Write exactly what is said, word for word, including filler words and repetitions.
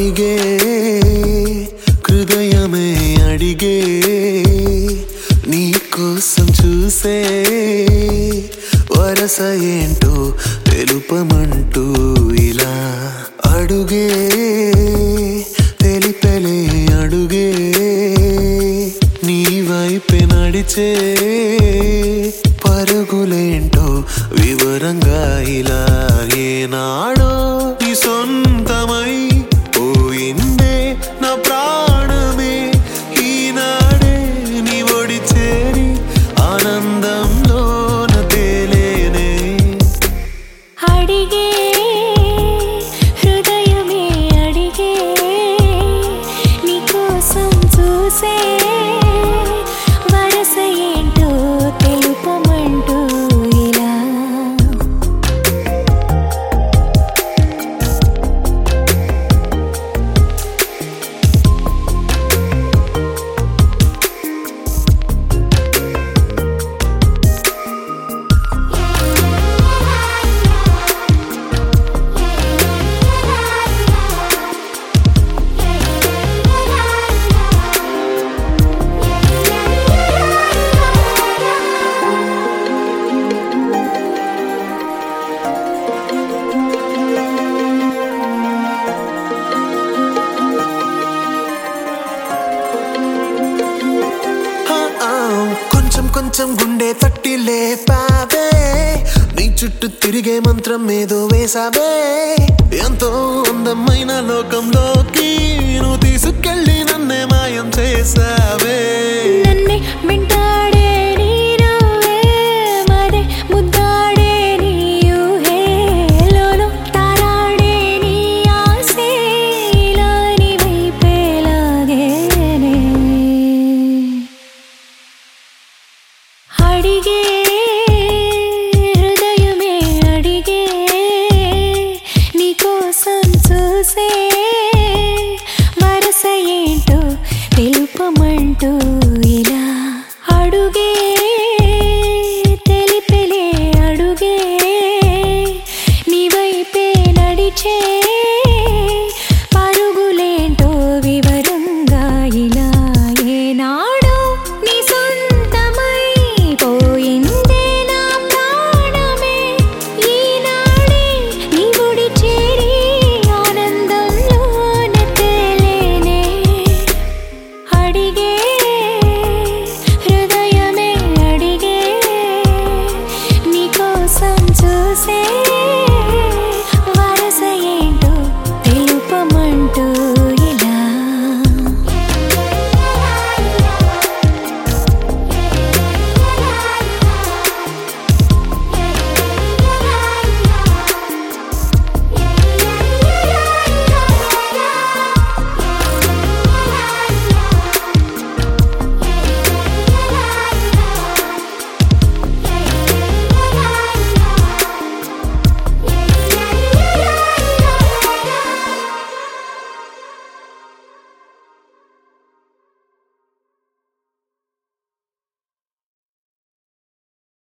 అడిగే హృదయమే అడిగే నీ కోసం చూసే వరస ఏంటో తెలుపమంటూ ఇలా అడుగే తెలిపెలే అడుగే నీ వైపే నడిచే పరుగులేంటో వివరంగా ఇలా ఏనాడో నీ సొంతమై పోయిందే నా ప్రాణమే ఈనాడే నీ ఒడి చేరి ఆనందంలో నా తేలేనే అడిగే హృదయమే అడిగే నీ కోసం చూసే వరస ఏంటో తెలుపమంటూ ఇలా కొంచెం కొంచెం గుండె తట్టి లేపావే నీ చుట్టూ తిరిగే మంత్రం ఏదో వేసావే ఎంతో అందమైన లోకంలోకి నువ్వు తీసుకెళ్ళి నన్నే మాయం చేసావే నన్నే మింటాడే నీ నవ్వే మరే ముద్దాడే నీ ఊహే లోలో తారాడే నీ ఆసే ఇలా నీ వైపే లాగేనే అడిగే హృదయమే అడిగే నీ కోసం చూసే వరస ఏంటో తెలుపమంటూ ఇలా